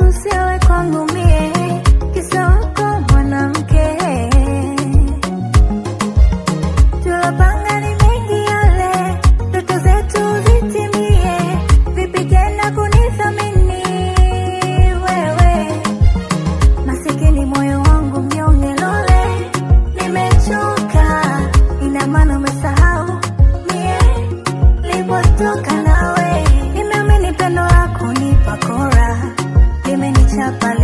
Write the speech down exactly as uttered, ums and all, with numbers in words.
usiwe kwangu mie, kisa wako mwanamke. Tulopanga ni mengi yale, ndoto zetu zitimie, vipi tena kunithamini wewe? Masikini moyo wangu mnyonge lole, nimechoka, ina maana umesahau mie lipotoka nawe. Nimeamini pendo lako ni pakora, limenichapa